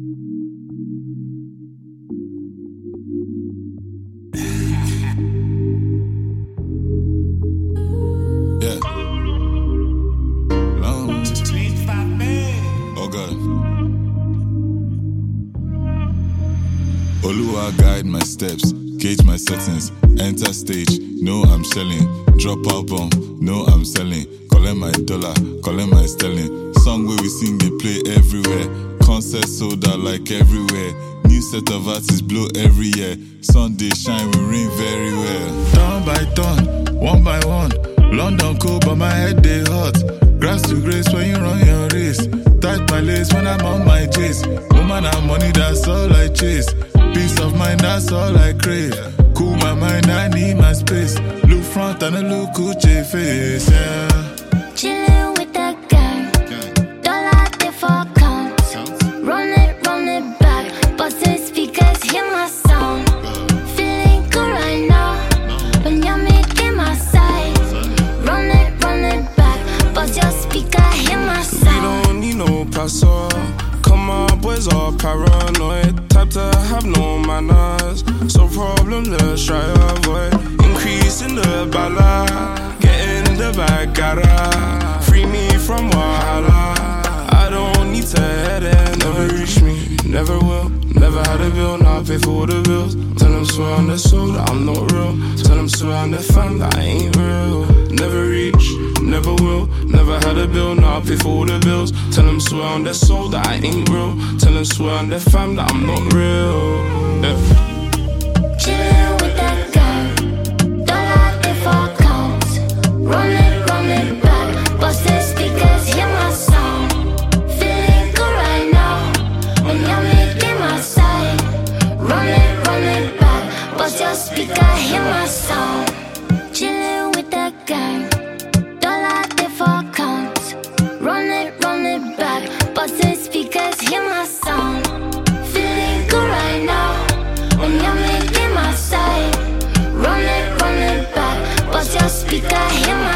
Yeah. Long. Oh God. Oluwa guide my steps, gauge my settings, enter stage, know I'm shelling, drop album, know I'm selling, collect my dollar, collect my sterling, song where we sing they play everywhere, concert sold out like everywhere, new set of artists blow every year, Sunday shine we ring very well. Turn by turn, one by one, London cold but my head they hot, grass to grace when you run your race, tight my lace when I'm on my chase, woman and money that's all I chase. Peace of mind, that's all I crave. Cool my mind, I need my space. Look front and a look Gucci face, yeah. Chillin' with that gang. Dollar there for counts. Run it back. Bustin' speakers, hear my sound. Feeling good right now. When you're making my side. Run it back. Bust your speaker, hear my sound. We don't need no passer. Come on, boys are paranoid. Type to have no manners. So problem, let's try avoid. Increase in the bala. Get in the bag, gotta free me from Wahala. I don't need to head in. Never reach me, never will. Never had a bill, now I pay for all the bills. Tell them swear on their soul that I'm not real. Tell them swear on their fam that I ain't real. Never reach, never will. Never had a bill, now I pay for all the bills. Tell them swear on their soul that I ain't real. Tell them swear on their fam that I'm not real. Yeah. Chillin' with that gang. Dollar there for counts. Run it back. Bustin' speakers, hear my sound. Feeling good right now. When you're making my side. Run it back. Bust your speaker, hear my sound. Chillin' with that gang. Dollar there for counts. Run it back. Bustin' speakers, hear my sound. Feeling good right now. When you're making my side. Run it back. Bust your speaker, hear my